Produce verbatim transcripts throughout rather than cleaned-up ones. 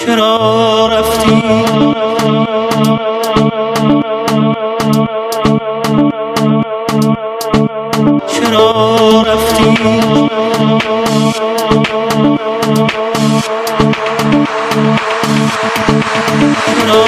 چرا رفتی چرا رفتی چرا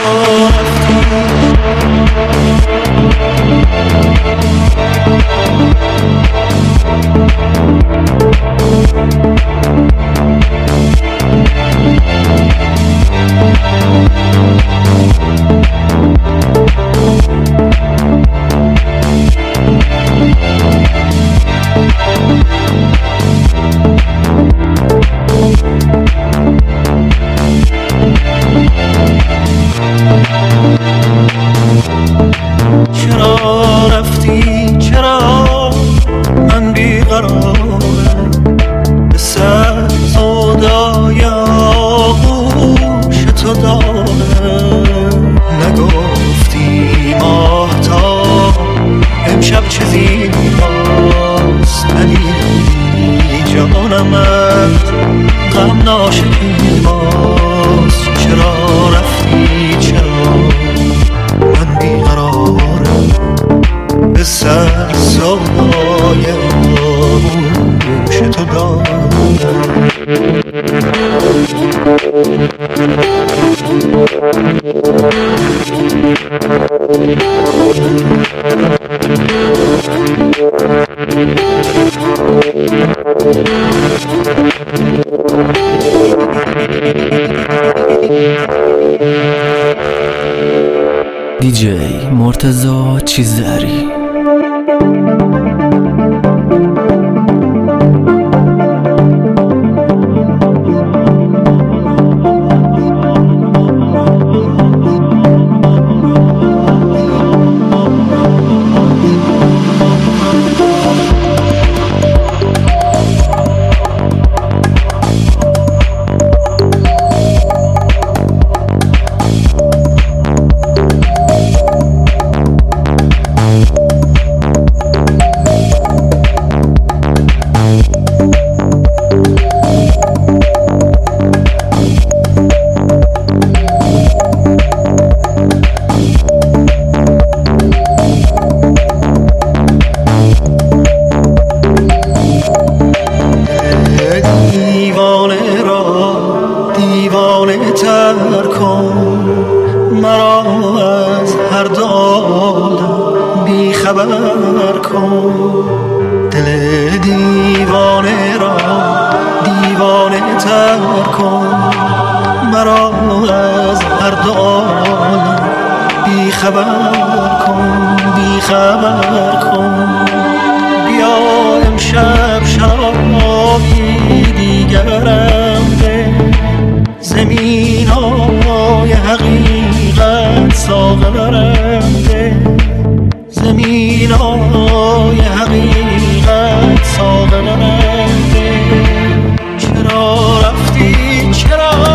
چرا رفتی چرا من بیقرارم به سر سودای آغوش تو دارم نگفتی ماهتاب امشب چه زیباست ندیدی جانمت غم ناشکی باز چرا رفتی چرا من بیقرارم به سر سودای آغوش تو دارم دیجی مرتضی چیزدری. تر کن مرا از هر دالم بی خبر کن دل دیوانه را دیوانه تر کن مرا از هر دالم بی خبر کن بی خبر کن بیا امشب شرابی دیگرم ده زمین های حقیقت ساغرم ده زمین های حقیقت ساغرم ده چرا رفتی چرا